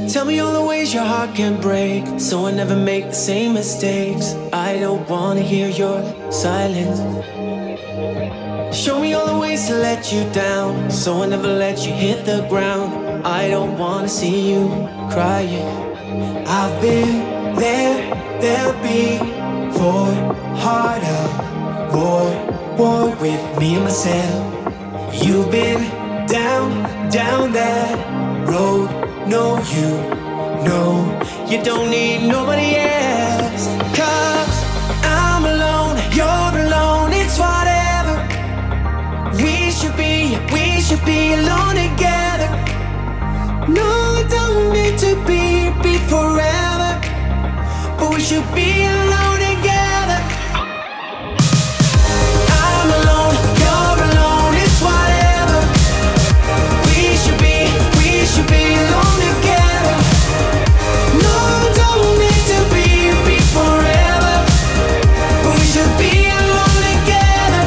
Tell me all the ways your heart can break, so I never make the same mistakes. I don't wanna hear your silence. Show me all the ways to let you down, so I never let you hit the ground. I don't wanna see you crying. I've been there before. Harder, war with me and myself. You've been down that road. No, you don't need nobody else. 'Cause I'm alone, you're alone, it's whatever. We should be alone together. No, it don't need to be forever, but we should be alone together. I'm alone, you're alone, it's whatever. We should be alone together. No, it don't need to be forever, but we should be alone together.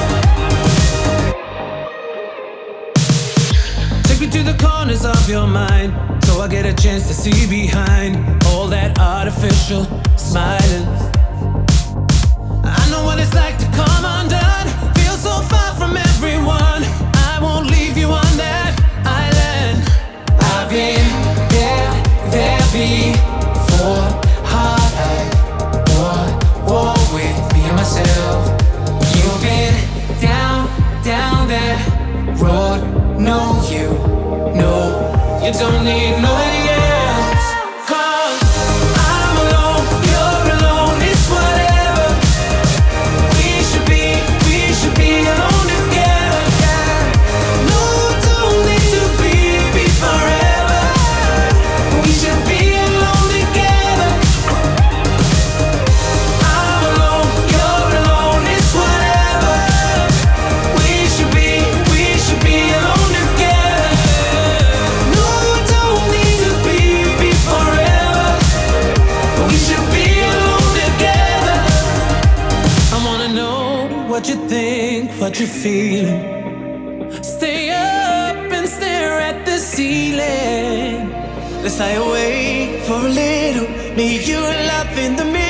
Take me to the corners of your mind, so I get a chance to see behind all that artificial smiling. I know what it's like to come undone, feel so far from everyone. I won't leave you on that island. I've been there before. Harder, war with me and myself. You've been down that road. No, you don't need nobody else. 'Cause I'm alone, you're alone, it's whatever. We should be alone together. No, don't need to be forever. We should be alone together. I'm alone, you're alone, it's whatever. We should be alone together. No, don't need to be forever. We should be alone together. I wanna know what you think, what you're feeling. Stay up and stare at the ceiling. Let's lie awake for a little. Me, you, love in the mirror.